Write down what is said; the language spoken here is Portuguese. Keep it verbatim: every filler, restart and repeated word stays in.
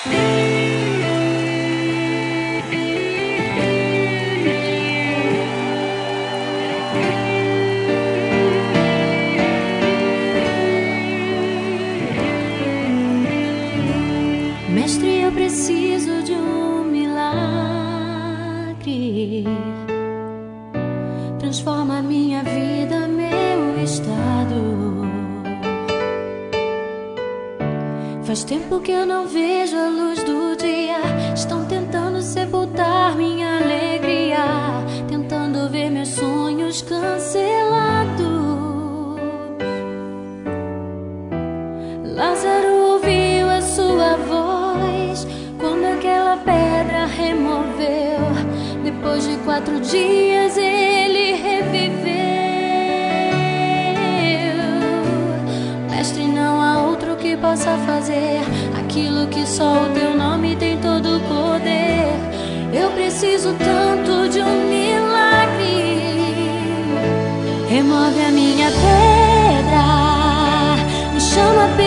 Mestre, eu preciso de um milagre. Transforma minha vida, meu estado. Faz tempo que eu não vejo a luz do dia. Estão tentando sepultar minha alegria, tentando ver meus sonhos cancelados. Lázaro ouviu a sua voz quando aquela pedra removeu. Depois de quatro dias ele reviveu. Mestre, não há outro que possa fazer aquilo que só o teu nome tem todo o poder. Eu preciso tanto de um milagre. Remove a minha pedra, me chama